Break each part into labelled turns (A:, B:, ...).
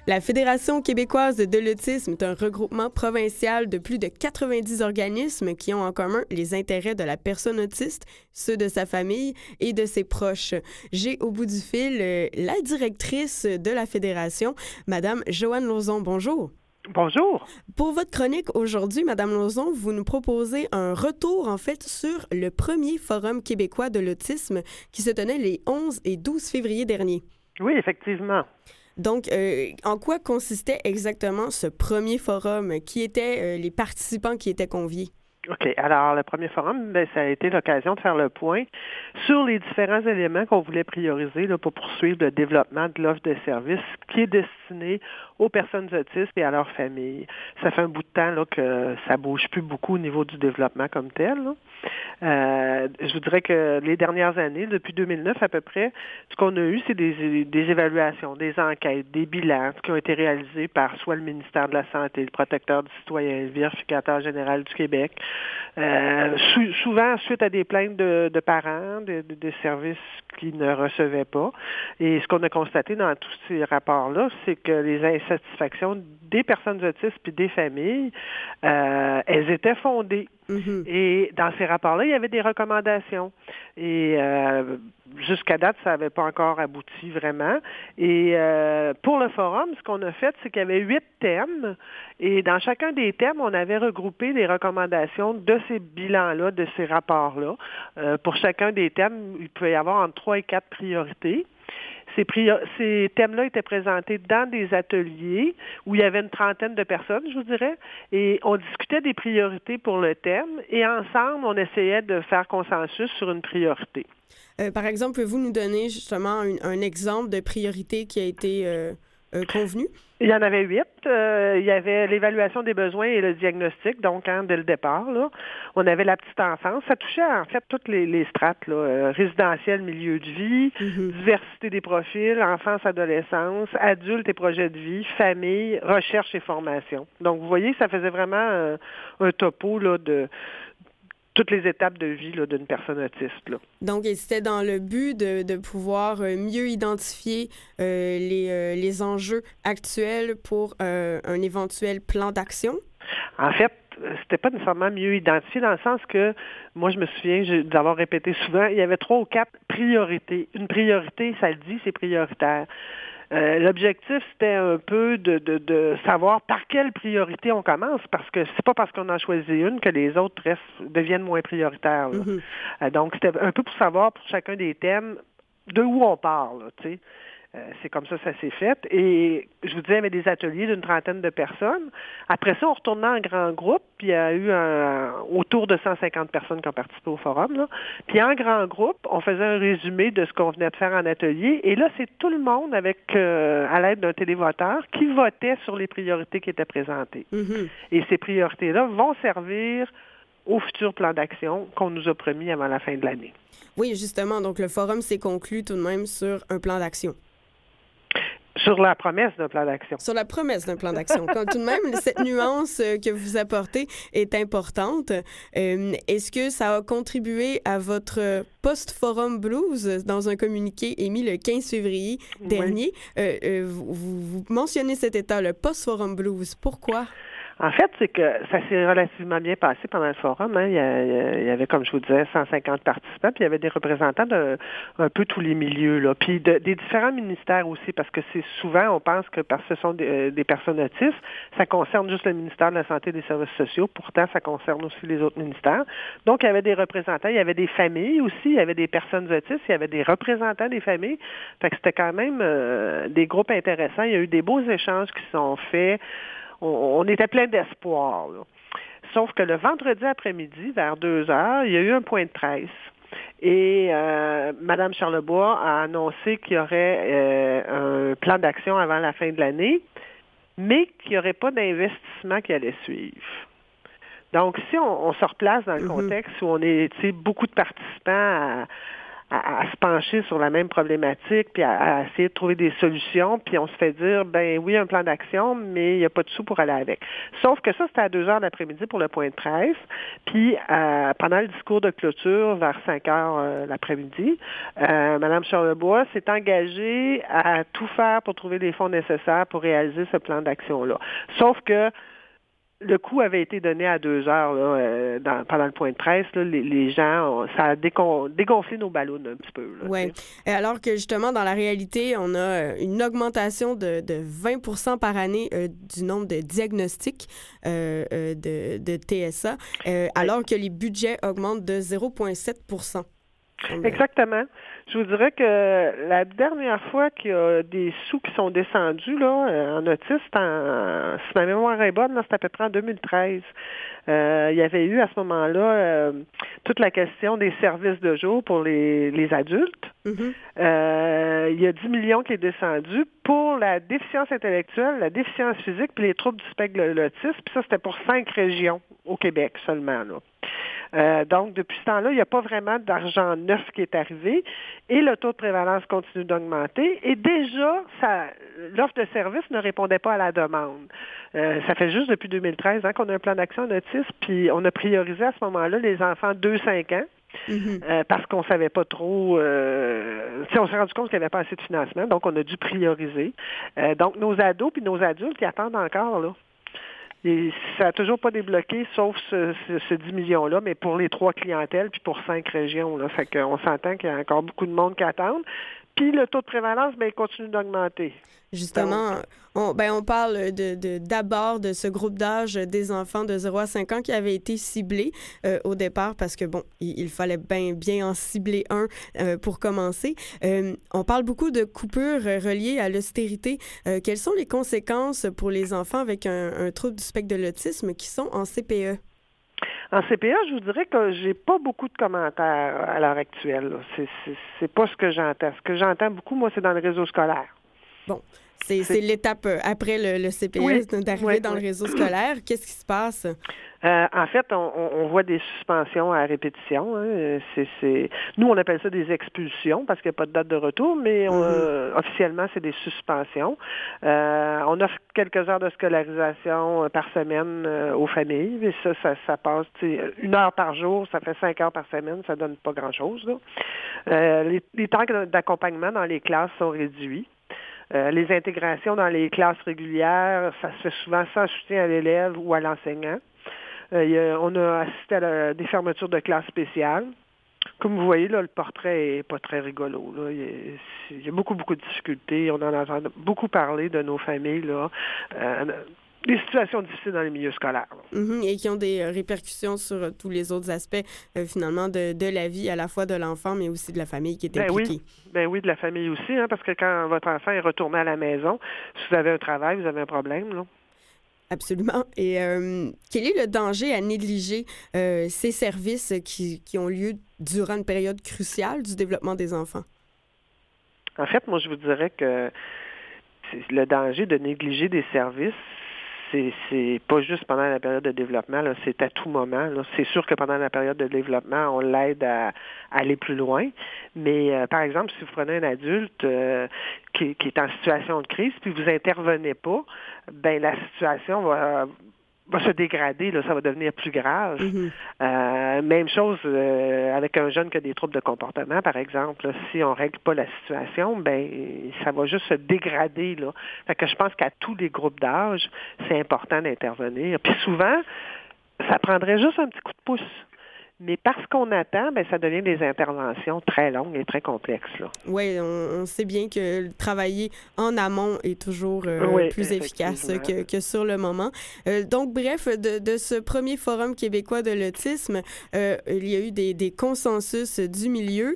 A: La Fédération québécoise de l'autisme est un regroupement provincial de plus de 90 organismes qui ont en commun les intérêts de la personne autiste, ceux de sa famille et de ses proches. J'ai au bout du fil la directrice de la Fédération, Madame Joanne Lauzon. Bonjour.
B: Bonjour.
A: Pour votre chronique aujourd'hui, Madame Lauzon, vous nous proposez un retour, en fait, sur le premier Forum québécois de l'autisme qui se tenait les 11 et 12 février dernier.
B: Oui, effectivement.
A: Donc, en quoi consistait exactement ce premier forum? Qui étaient les participants qui étaient conviés?
B: OK. Alors, le premier forum, ça a été l'occasion de faire le point sur les différents éléments qu'on voulait prioriser là, pour poursuivre le développement de l'offre de services qui est destinée aux personnes autistes et à leurs familles. Ça fait un bout de temps là, que ça bouge plus beaucoup au niveau du développement comme tel. Je vous dirais que les dernières années, depuis 2009 à peu près, ce qu'on a eu, c'est des évaluations, des enquêtes, des bilans qui ont été réalisés par soit le ministère de la Santé, le protecteur du citoyen, le vérificateur général du Québec, souvent suite à des plaintes de parents, de services qui ne recevaient pas. Et ce qu'on a constaté dans tous ces rapports-là, c'est que les insatisfactions des personnes autistes puis des familles, elles étaient fondées. Mm-hmm. Et dans ces rapports-là, il y avait des recommandations. Et jusqu'à date, ça n'avait pas encore abouti vraiment. Et pour le forum, ce qu'on a fait, c'est qu'il y avait 8 thèmes. Et dans chacun des thèmes, on avait regroupé des recommandations de ces bilans-là, de ces rapports-là. Pour chacun des thèmes, il peut y avoir entre 3 et 4 priorités. Ces thèmes-là étaient présentés dans des ateliers où il y avait une trentaine de personnes, je vous dirais, et on discutait des priorités pour le thème et ensemble, on essayait de faire consensus sur une priorité.
A: Par exemple, pouvez-vous nous donner justement un exemple de priorité qui a été convenu?
B: Il y en avait 8. Il y avait l'évaluation des besoins et le diagnostic, donc dès le départ. Là, on avait la petite enfance. Ça touchait en fait toutes les strates, là, résidentiel, milieu de vie, diversité des profils, enfance, adolescence, adultes et projets de vie, famille, recherche et formation. Donc, vous voyez, ça faisait vraiment un topo là, de toutes les étapes de vie là, d'une personne autiste. Là.
A: Donc, c'était dans le but de pouvoir mieux identifier les enjeux actuels pour un éventuel plan d'action?
B: En fait, c'était pas nécessairement mieux identifié dans le sens que, moi, je me souviens d'avoir répété souvent, il y avait 3 ou 4 priorités. Une priorité, ça le dit, c'est prioritaire. L'objectif, c'était un peu de savoir par quelle priorité on commence, parce que c'est pas parce qu'on en choisit une que les autres deviennent moins prioritaires. Là. Donc, c'était un peu pour savoir pour chacun des thèmes de où on part, là, tu sais. C'est comme ça s'est fait. Et je vous disais, il y avait des ateliers d'une trentaine de personnes. Après ça, on retournait en grand groupe, puis il y a eu autour de 150 personnes qui ont participé au forum. Là. Puis en grand groupe, on faisait un résumé de ce qu'on venait de faire en atelier. Et là, c'est tout le monde avec, à l'aide d'un télévoteur, qui votait sur les priorités qui étaient présentées. Mm-hmm. Et ces priorités-là vont servir au futur plan d'action qu'on nous a promis avant la fin de l'année.
A: Oui, justement. Donc, le forum s'est conclu tout de même sur un plan d'action.
B: Sur la promesse d'un plan d'action.
A: Sur la promesse d'un plan d'action. Quand tout de même, cette nuance que vous apportez est importante. Est-ce que ça a contribué à votre post-forum blues dans un communiqué émis le 15 février dernier? Oui. Vous mentionnez cet état, le post-forum blues. Pourquoi?
B: En fait, c'est que ça s'est relativement bien passé pendant le forum. Hein. Il y avait, comme je vous disais, 150 participants, puis il y avait des représentants de un peu tous les milieux, là, puis des différents ministères aussi, parce que c'est souvent, on pense que parce que ce sont des personnes autistes, ça concerne juste le ministère de la Santé et des Services sociaux. Pourtant, ça concerne aussi les autres ministères. Donc, il y avait des représentants, il y avait des familles aussi, il y avait des personnes autistes, il y avait des représentants des familles. Fait que c'était quand même des groupes intéressants. Il y a eu des beaux échanges qui sont faits. On était plein d'espoir. Là. Sauf que le vendredi après-midi, vers 2h, il y a eu un point de presse. Et Mme Charlebois a annoncé qu'il y aurait un plan d'action avant la fin de l'année, mais qu'il n'y aurait pas d'investissement qui allait suivre. Donc, si on se replace dans le contexte où on est beaucoup de participants à se pencher sur la même problématique, puis à essayer de trouver des solutions, puis on se fait dire, ben oui, un plan d'action, mais il n'y a pas de sous pour aller avec. Sauf que ça, c'était à 2 heures l'après-midi pour le point de presse, puis pendant le discours de clôture, vers 5 heures l'après-midi, Mme Charlebois s'est engagée à tout faire pour trouver les fonds nécessaires pour réaliser ce plan d'action-là. Sauf que le coup avait été donné à 2 heures là, pendant le point de presse. Là, les gens, ça a dégonflé nos ballons un petit peu.
A: Oui. Alors que justement, dans la réalité, on a une augmentation de 20 par année du nombre de diagnostics de TSA, alors que les budgets augmentent de 0,7 %.
B: Exactement. Je vous dirais que la dernière fois qu'il y a des sous qui sont descendus là, en autisme, si ma mémoire est bonne, là, c'était à peu près en 2013. Il y avait eu à ce moment-là toute la question des services de jour pour les adultes. Mm-hmm. Il y a 10 millions qui est descendu pour la déficience intellectuelle, la déficience physique puis les troubles du spectre de l'autisme. Puis ça, c'était pour 5 régions au Québec seulement, là. Donc, depuis ce temps-là, il n'y a pas vraiment d'argent neuf qui est arrivé et le taux de prévalence continue d'augmenter. Et déjà, l'offre de service ne répondait pas à la demande. Ça fait juste depuis 2013 qu'on a un plan d'action en autisme, puis on a priorisé à ce moment-là les enfants 2-5 ans. Mm-hmm. Parce qu'on savait pas trop, on s'est rendu compte qu'il n'y avait pas assez de financement, donc on a dû prioriser. Donc, nos ados puis nos adultes, ils attendent encore, là. Et ça n'a toujours pas débloqué, sauf ce 10 millions-là, mais pour les 3 clientèles, puis pour 5 régions. Là. Fait qu'on s'entend qu'il y a encore beaucoup de monde qui attend. Puis le taux de prévalence, il continue d'augmenter.
A: Justement, on parle d'abord de ce groupe d'âge des enfants de 0 à 5 ans qui avait été ciblé au départ parce que, il fallait bien en cibler un pour commencer. On parle beaucoup de coupures reliées à l'austérité. Quelles sont les conséquences pour les enfants avec un trouble du spectre de l'autisme qui sont en CPE?
B: En CPA, je vous dirais que j'ai pas beaucoup de commentaires à l'heure actuelle. C'est pas ce que j'entends. Ce que j'entends beaucoup, moi, c'est dans le réseau scolaire.
A: Bon, c'est l'étape après le CPE, d'arriver dans le réseau scolaire. Qu'est-ce qui se passe?
B: En fait, on voit des suspensions à répétition. Hein. Nous, on appelle ça des expulsions parce qu'il n'y a pas de date de retour, mais officiellement, c'est des suspensions. On offre quelques heures de scolarisation par semaine aux familles. Et ça passe 1 heure par jour, ça fait 5 heures par semaine, ça donne pas grand-chose. Là. Les temps d'accompagnement dans les classes sont réduits. Les intégrations dans les classes régulières, ça se fait souvent sans soutien à l'élève ou à l'enseignant. On a assisté à des fermetures de classes spéciales. Comme vous voyez, là, le portrait est pas très rigolo. Là. Il y a beaucoup, beaucoup de difficultés. On en entend beaucoup parler de nos familles, là. Des situations difficiles dans les milieux scolaires.
A: Mm-hmm, et qui ont des répercussions sur tous les autres aspects, finalement, de la vie, à la fois de l'enfant, mais aussi de la famille qui est impliquée.
B: Oui, de la famille aussi, hein, parce que quand votre enfant est retourné à la maison, si vous avez un travail, vous avez un problème, là.
A: Absolument. Et quel est le danger à négliger ces services qui ont lieu durant une période cruciale du développement des enfants?
B: En fait, moi, je vous dirais que le danger de négliger des services, c'est pas juste pendant la période de développement, là, c'est à tout moment. Là. C'est sûr que pendant la période de développement, on l'aide à aller plus loin. Mais par exemple, si vous prenez un adulte qui est en situation de crise, puis vous intervenez pas, ben la situation va se dégrader, là, ça va devenir plus grave. Mm-hmm. Même chose avec un jeune qui a des troubles de comportement, par exemple. Là, si on règle pas la situation, ben ça va juste se dégrader. Là. Fait que je pense qu'à tous les groupes d'âge, c'est important d'intervenir. Puis souvent, ça prendrait juste un petit coup de pouce. Mais parce qu'on attend, ben ça devient des interventions très longues et très complexes.
A: Oui, on sait bien que travailler en amont est toujours plus efficace que sur le moment. Donc, bref, de ce premier Forum québécois de l'autisme, il y a eu des consensus du milieu.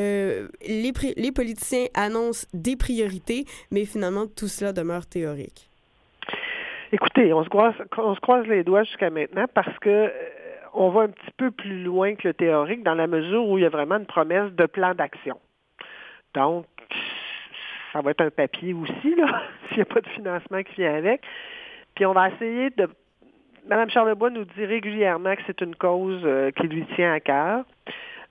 A: Les politiciens annoncent des priorités, mais finalement, tout cela demeure théorique.
B: Écoutez, on se croise les doigts jusqu'à maintenant parce que on va un petit peu plus loin que le théorique dans la mesure où il y a vraiment une promesse de plan d'action. Donc, ça va être un papier aussi, là, s'il n'y a pas de financement qui vient avec. Puis on va essayer de... Mme Charlebois nous dit régulièrement que c'est une cause qui lui tient à cœur.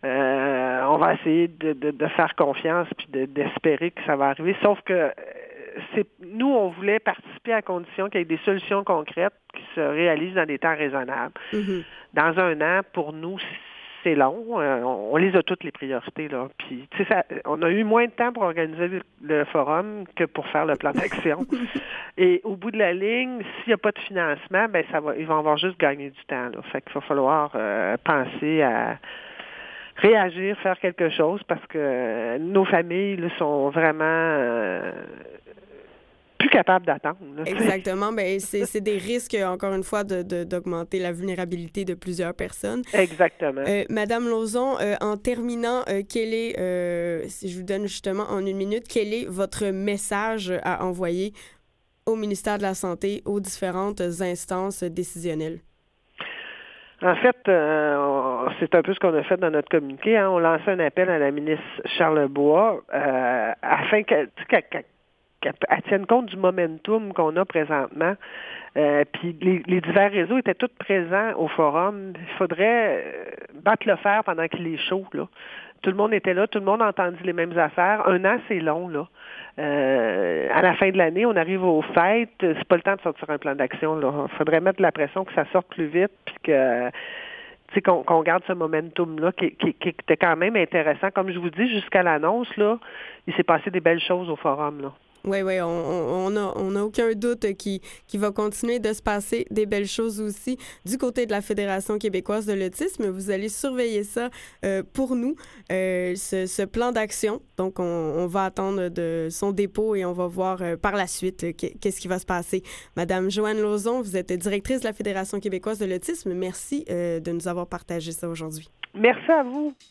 B: On va essayer de faire confiance puis d'espérer que ça va arriver. Sauf que nous, on voulait participer à condition qu'il y ait des solutions concrètes qui se réalisent dans des temps raisonnables.
A: Mm-hmm.
B: Dans un an, pour nous, c'est long. On les a toutes les priorités, là. Puis, tu sais, on a eu moins de temps pour organiser le forum que pour faire le plan d'action. Et au bout de la ligne, s'il n'y a pas de financement, ben ils vont avoir juste gagné du temps, là. Fait qu'il va falloir penser à réagir, faire quelque chose, parce que nos familles là, sont vraiment plus capables d'attendre. Là.
A: Exactement. Ben, c'est des risques, encore une fois, d'augmenter la vulnérabilité de plusieurs personnes.
B: Exactement.
A: Madame Lauzon, en terminant, quel est, si je vous donne justement en 1 minute, quel est votre message à envoyer au ministère de la Santé, aux différentes instances décisionnelles?
B: En fait, c'est un peu ce qu'on a fait dans notre communiqué. Hein. On lançait un appel à la ministre Charlebois afin qu'elle tienne compte du momentum qu'on a présentement. Puis les divers réseaux étaient tous présents au forum. Il faudrait battre le fer pendant qu'il est chaud, là. Tout le monde était là, tout le monde a entendu les mêmes affaires. 1 an, c'est long, là. À la fin de l'année, on arrive aux fêtes. C'est pas le temps de sortir un plan d'action, là. Il faudrait mettre de la pression que ça sorte plus vite, puis que qu'on garde ce momentum-là qui était quand même intéressant. Comme je vous dis, jusqu'à l'annonce, là, il s'est passé des belles choses au forum, là.
A: Oui, on a aucun doute qu'il va continuer de se passer des belles choses aussi du côté de la Fédération québécoise de l'autisme. Vous allez surveiller ça pour nous, ce plan d'action. Donc, on va attendre de son dépôt et on va voir par la suite qu'est-ce qui va se passer. Madame Joanne Lauzon, vous êtes directrice de la Fédération québécoise de l'autisme. Merci de nous avoir partagé ça aujourd'hui.
B: Merci à vous.